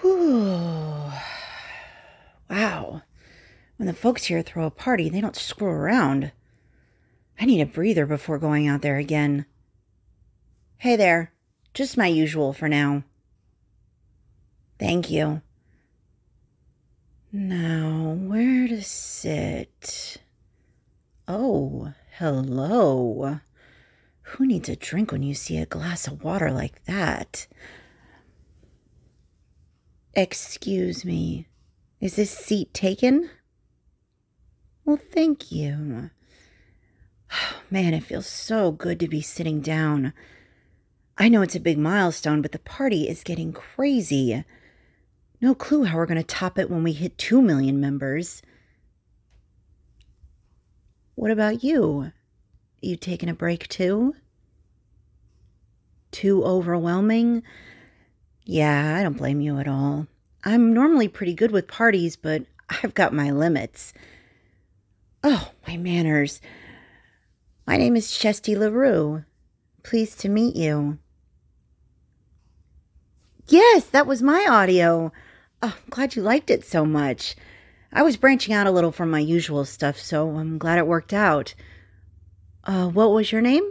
Whew. Wow. When the folks here throw a party, they don't screw around. I need a breather before going out there again. Hey there. Just my usual for now. Thank you. Now, where to sit? Oh, hello. Who needs a drink when you see a glass of water like that? Excuse me. Is this seat taken? Well, thank you. Man, it feels so good to be sitting down. I know it's a big milestone, but the party is getting crazy. No clue how we're going to top it when we hit 2 million members. What about you? You taking a break too? Too overwhelming? Yeah, I don't blame you at all. I'm normally pretty good with parties, but I've got my limits. Oh, my manners. My name is Chesty LaRue. Pleased to meet you. Yes, that was my audio. Oh, I'm glad you liked it so much. I was branching out a little from my usual stuff, so I'm glad it worked out. What was your name?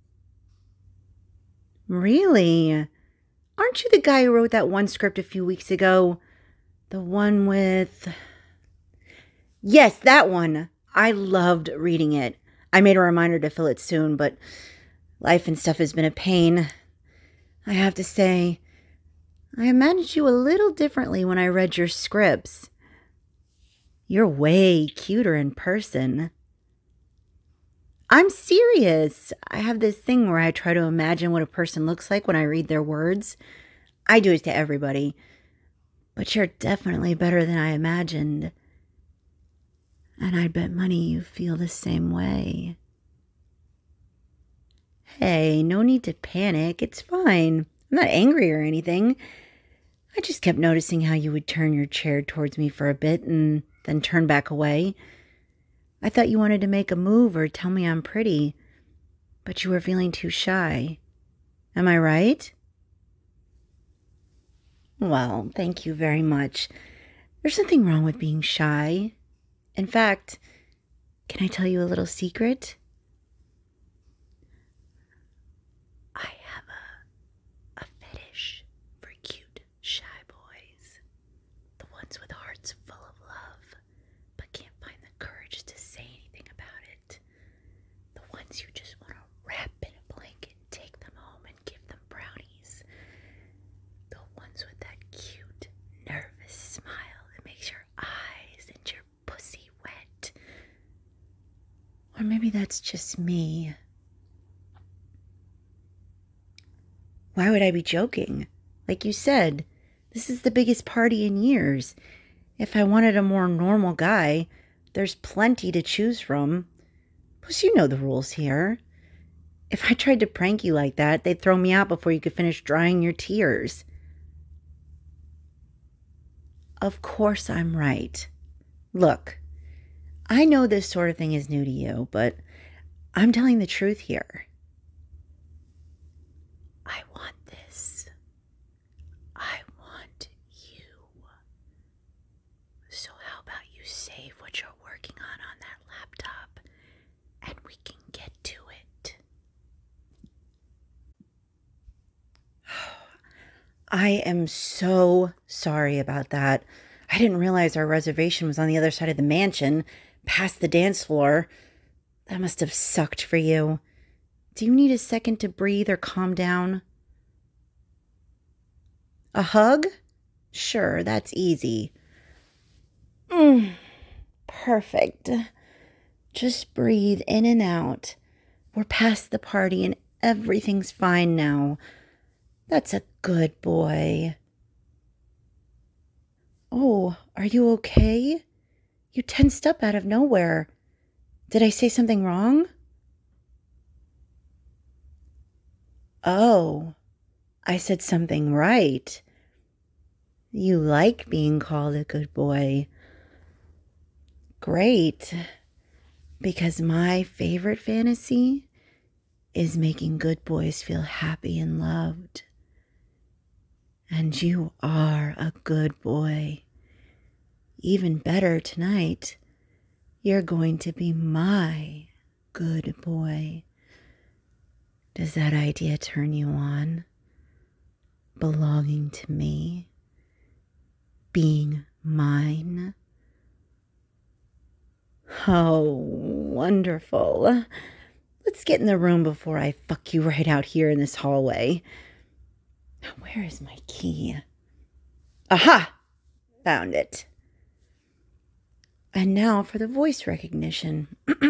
Really? Aren't you the guy who wrote that one script a few weeks ago? The one with... Yes, that one. I loved reading it. I made a reminder to fill it soon, but life and stuff has been a pain. I have to say, I imagined you a little differently when I read your scripts. You're way cuter in person. I'm serious. I have this thing where I try to imagine what a person looks like when I read their words. I do it to everybody. But you're definitely better than I imagined. And I'd bet money you feel the same way. Hey, no need to panic. It's fine. I'm not angry or anything. I just kept noticing how you would turn your chair towards me for a bit and then turn back away. I thought you wanted to make a move or tell me I'm pretty, but you were feeling too shy. Am I right? Well, thank you very much. There's nothing wrong with being shy. In fact, can I tell you a little secret? I have a fetish for cute, shy boys. The ones with hearts full of love, but can't find the courage to say anything about it. The ones you just want to wrap in a blanket, take them home, and give them brownies. The ones with that cute, nervous smile that makes your eyes and your pussy wet. Or maybe that's just me. Why would I be joking? Like you said, this is the biggest party in years. If I wanted a more normal guy, there's plenty to choose from. Plus, you know the rules here. If I tried to prank you like that, they'd throw me out before you could finish drying your tears. Of course I'm right. Look, I know this sort of thing is new to you, but I'm telling the truth here. I want this. I want you. So how about you save what you're working on that laptop and we can get to it. I am so sorry about that. I didn't realize our reservation was on the other side of the mansion, past the dance floor. That must have sucked for you. Do you need a second to breathe or calm down? A hug? Sure, that's easy. Perfect. Just breathe in and out. We're past the party and everything's fine now. That's a good boy. Oh, are you okay? You tensed up out of nowhere. Did I say something wrong? Oh, I said something right. You like being called a good boy. Great. Because my favorite fantasy is making good boys feel happy and loved. And you are a good boy. Even better tonight, you're going to be my good boy. Does that idea turn you on? Belonging to me? Being mine? Oh, wonderful. Let's get in the room before I fuck you right out here in this hallway. Where is my key? Aha! Found it. And now for the voice recognition.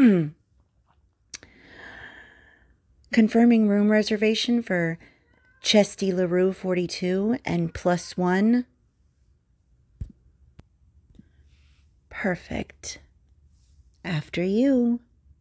Confirming room reservation for Chesty LaRue 42 and +1. Perfect. After you.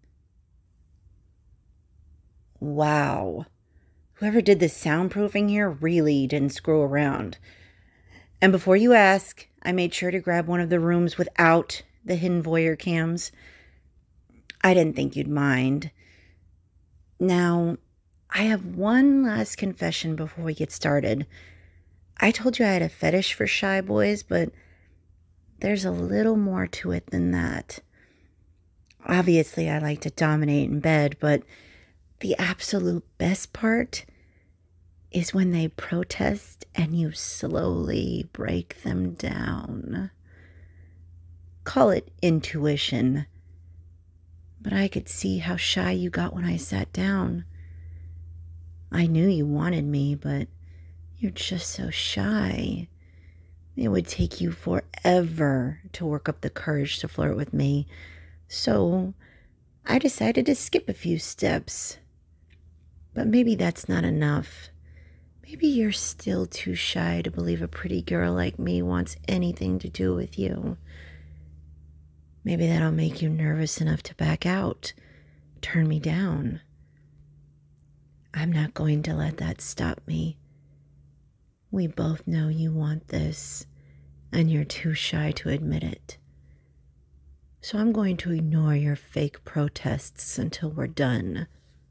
Wow. Whoever did the soundproofing here really didn't screw around. And before you ask, I made sure to grab one of the rooms without the hidden voyeur cams. I didn't think you'd mind. Now, I have one last confession before we get started. I told you I had a fetish for shy boys, but there's a little more to it than that. Obviously, I like to dominate in bed, but the absolute best part is when they protest and you slowly break them down. Call it intuition. But I could see how shy you got when I sat down. I knew you wanted me, but you're just so shy. It would take you forever to work up the courage to flirt with me. So I decided to skip a few steps. But maybe that's not enough. Maybe you're still too shy to believe a pretty girl like me wants anything to do with you. Maybe that'll make you nervous enough to back out, turn me down. I'm not going to let that stop me. We both know you want this, and you're too shy to admit it. So I'm going to ignore your fake protests until we're done.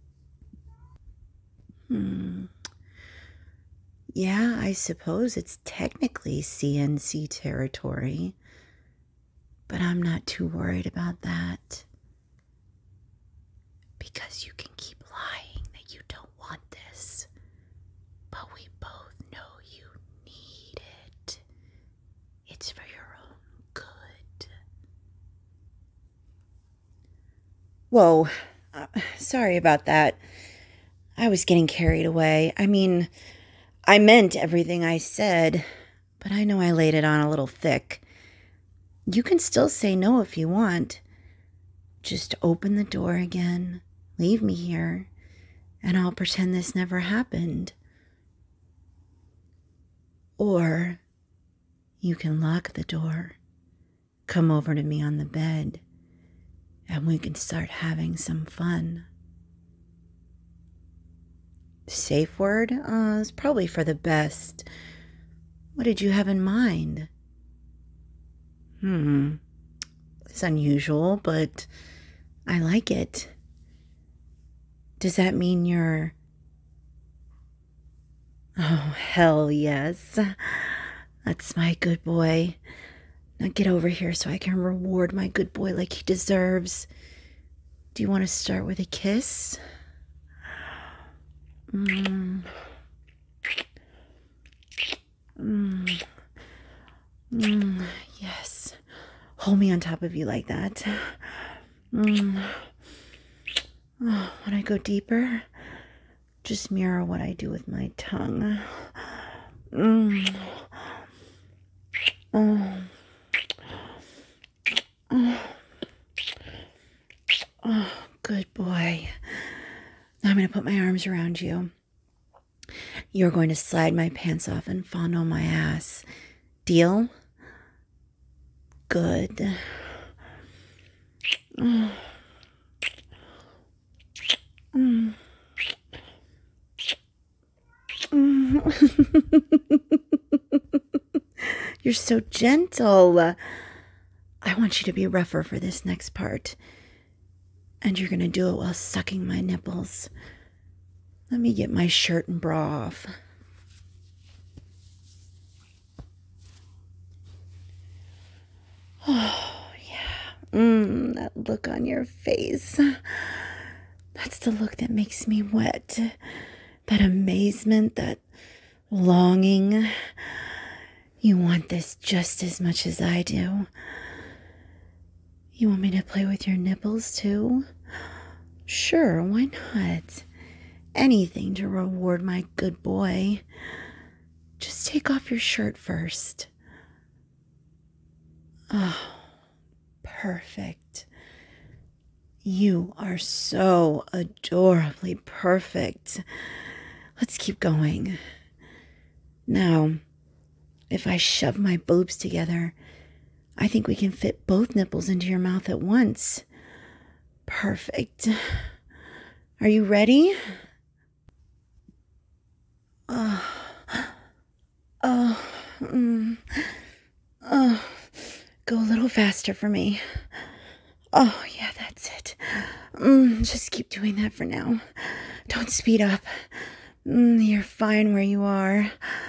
Yeah, I suppose it's technically CNC territory. But I'm not too worried about that. Because you can keep lying that you don't want this. But we both know you need it. It's for your own good. Whoa. Sorry about that. I was getting carried away. I mean, I meant everything I said, but I know I laid it on a little thick. You can still say no if you want. Just open the door again, leave me here, and I'll pretend this never happened. Or you can lock the door, come over to me on the bed, and we can start having some fun. Safe word? It's probably for the best. What did you have in mind? It's unusual, but I like it. Does that mean you're... Oh, hell yes. That's my good boy. Now get over here so I can reward my good boy like he deserves. Do you want to start with a kiss? Yes. Hold me on top of you like that. When I go deeper, just mirror what I do with my tongue. Oh, good boy. Now I'm going to put my arms around you. You're going to slide my pants off and fondle my ass. Deal? Good. You're so gentle. I want you to be rougher for this next part. And you're going to do it while sucking my nipples. Let me get my shirt and bra off. Oh, yeah. That look on your face. That's the look that makes me wet. That amazement, that longing. You want this just as much as I do. You want me to play with your nipples too? Sure, why not? Anything to reward my good boy. Just take off your shirt first. Oh, perfect. You are so adorably perfect. Let's keep going. Now, if I shove my boobs together, I think we can fit both nipples into your mouth at once. Perfect. Are you ready? Oh, oh, oh. Go a little faster for me. Oh, yeah, that's it. Just keep doing that for now. Don't speed up. You're fine where you are.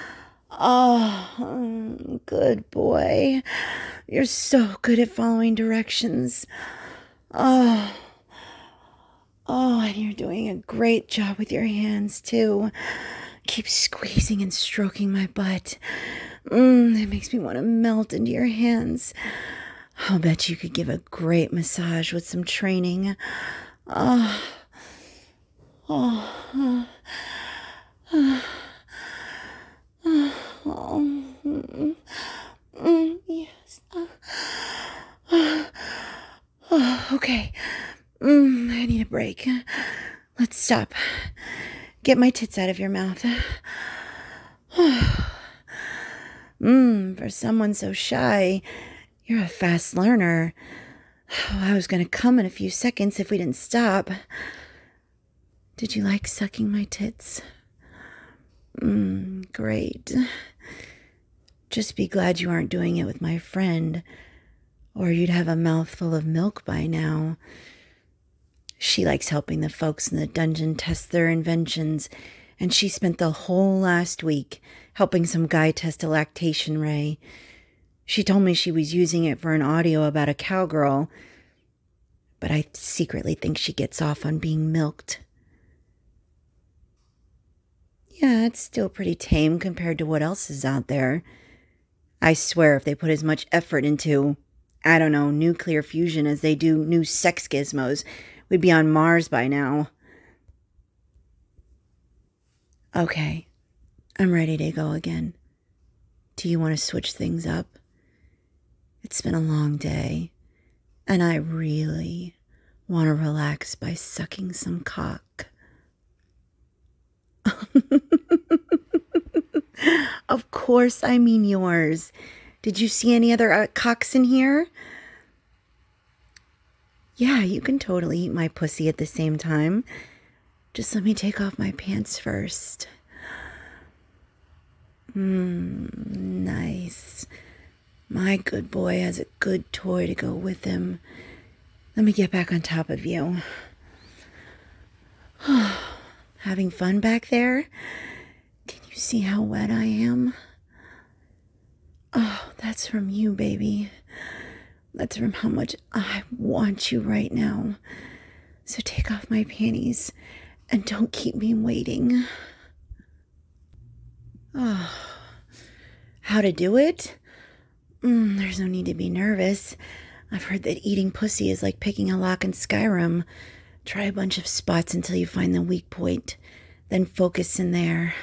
Oh, good boy. You're so good at following directions. Oh, and you're doing a great job with your hands, too. Keep squeezing and stroking my butt. It makes me want to melt into your hands. I'll bet you could give a great massage with some training. Oh, oh, oh, oh, oh, yes. Okay. I need a break. Let's stop. Get my tits out of your mouth. For someone so shy, you're a fast learner. I was going to come in a few seconds if we didn't stop. Did you like sucking my tits? Great. Just be glad you aren't doing it with my friend, or you'd have a mouthful of milk by now. She likes helping the folks in the dungeon test their inventions, and she spent the whole last week helping some guy test a lactation ray. She told me she was using it for an audio about a cowgirl, but I secretly think she gets off on being milked. Yeah, it's still pretty tame compared to what else is out there. I swear if they put as much effort into, I don't know, nuclear fusion as they do new sex gizmos, we'd be on Mars by now. Okay, I'm ready to go again. Do you want to switch things up? It's been a long day, and I really want to relax by sucking some cock. Of course, I mean yours. Did you see any other cocks in here? Yeah, you can totally eat my pussy at the same time. Just let me take off my pants first. Nice. My good boy has a good toy to go with him. Let me get back on top of you. Having fun back there? Can you see how wet I am? Oh, that's from you, baby. That's from how much I want you right now. So take off my panties and don't keep me waiting. Oh, how to do it? There's no need to be nervous. I've heard that eating pussy is like picking a lock in Skyrim. Try a bunch of spots until you find the weak point. Then focus in there.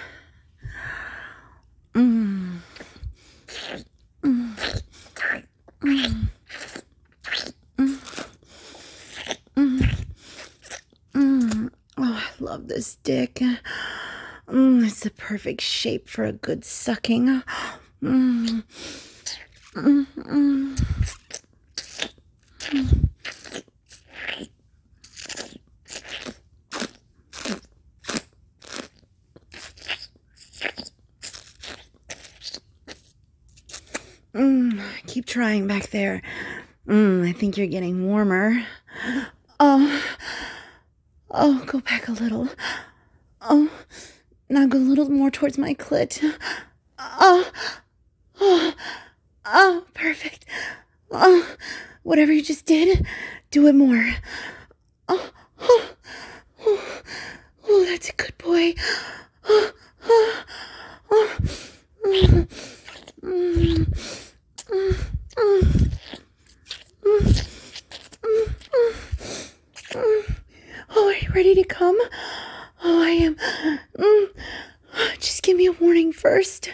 Oh, I love this dick. It's the perfect shape for a good sucking. Keep trying back there. I think you're getting warmer. Oh, go back a little. Oh, now go a little more towards my clit. Oh, perfect. Oh, whatever you just did, do it more. Oh, oh, oh, oh, that's a good boy. Oh, oh, oh. Mm, mm, mm, mm, Oh, are you ready to come? Oh, I am. Just give me a warning first.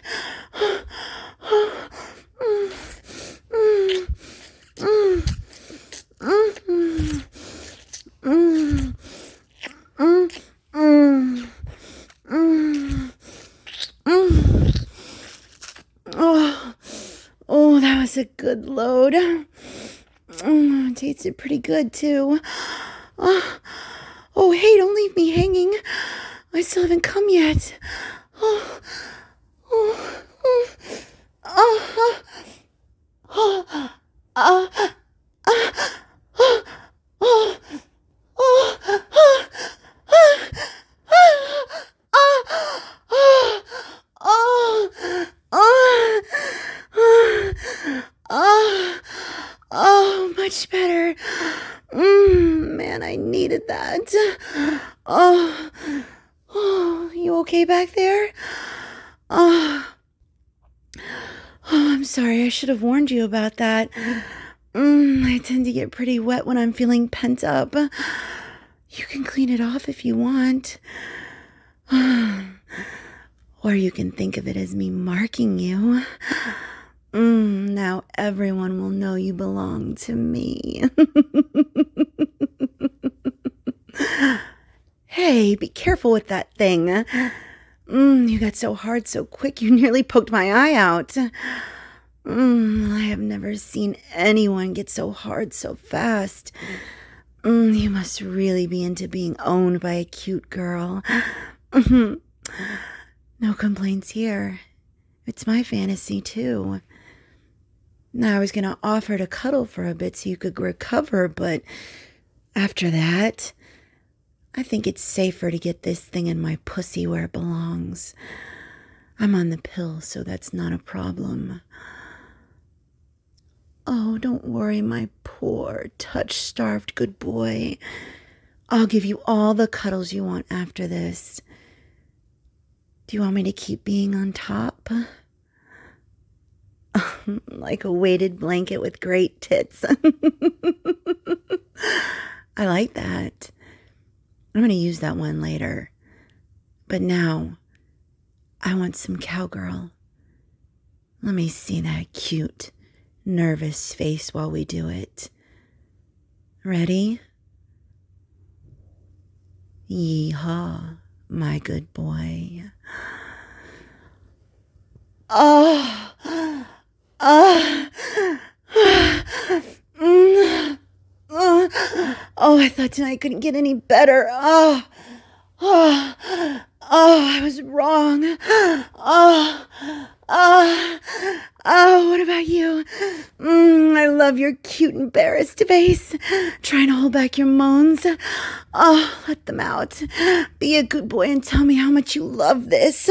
Oh, that was a good load. It tasted pretty good, too. Oh, hey, don't leave me hanging. I still haven't come yet. Oh, oh, oh, oh, oh, oh, oh, oh, oh, oh, much better. Man, I needed that. Oh, you okay back there? Oh, I'm sorry. I should have warned you about that. I tend to get pretty wet when I'm feeling pent up. You can clean it off if you want. Or you can think of it as me marking you. Now everyone will know you belong to me. Hey, be careful with that thing. You got so hard so quick you nearly poked my eye out. I have never seen anyone get so hard so fast. You must really be into being owned by a cute girl. No complaints here. It's my fantasy, too. Now, I was going to offer to cuddle for a bit so you could recover, but after that, I think it's safer to get this thing in my pussy where it belongs. I'm on the pill, so that's not a problem. Oh, don't worry, my poor, touch-starved good boy. I'll give you all the cuddles you want after this. Do you want me to keep being on top? Like a weighted blanket with great tits. I like that. I'm going to use that one later. But now, I want some cowgirl. Let me see that cute, nervous face while we do it. Ready? Yee-haw, my good boy. Oh, I thought tonight couldn't get any better. I was wrong. What about you? I love your cute, embarrassed face. Trying to hold back your moans. Let them out. Be a good boy and tell me how much you love this.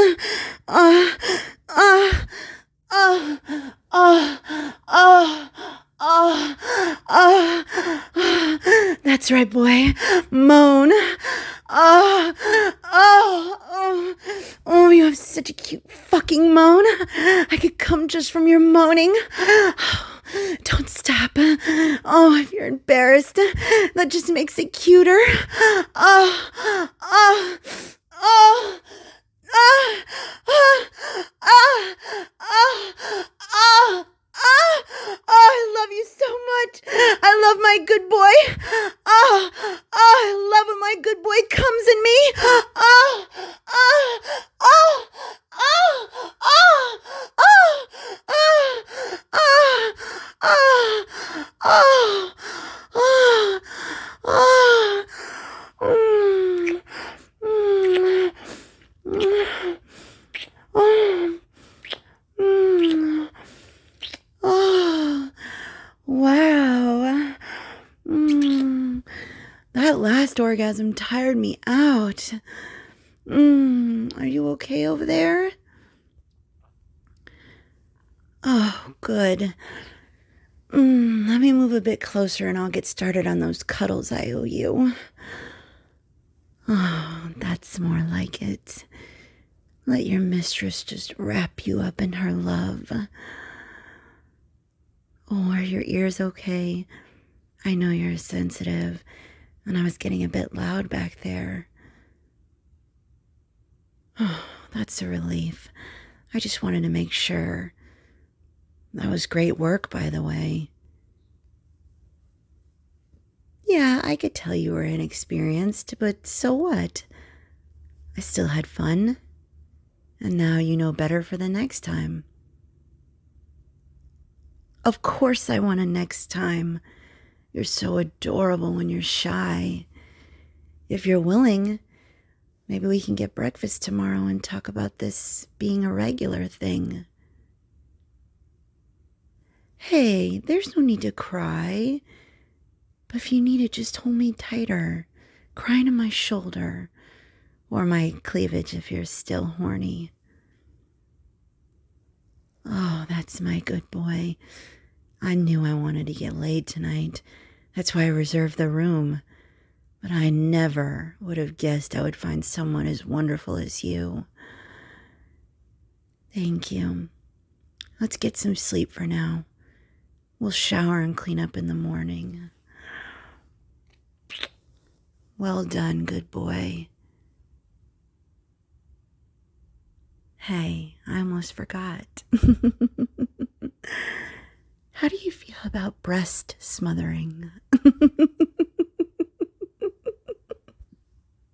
That's right, boy. Moan. You have such a cute fucking moan. I could come just from your moaning. Don't stop. If you're embarrassed, that just makes it cuter. I love you so much. I love my good boy. I love when my good boy comes in me. Wow. That last orgasm tired me out. Are you okay over there? Oh, good. Let me move a bit closer and I'll get started on those cuddles I owe you. Oh, that's more like it. Let your mistress just wrap you up in her love. Oh, are your ears okay? I know you're sensitive, and I was getting a bit loud back there. Oh, that's a relief. I just wanted to make sure. That was great work, by the way. Yeah, I could tell you were inexperienced, but so what? I still had fun, and now you know better for the next time. Of course I want a next time. You're so adorable when you're shy. If you're willing, maybe we can get breakfast tomorrow and talk about this being a regular thing. Hey, there's no need to cry. But if you need it, just hold me tighter. Cry into my shoulder. Or my cleavage if you're still horny. Oh, that's my good boy. I knew I wanted to get laid tonight. That's why I reserved the room. But I never would have guessed I would find someone as wonderful as you. Thank you. Let's get some sleep for now. We'll shower and clean up in the morning. Well done, good boy. Hey, I almost forgot. How do you feel about breast smothering?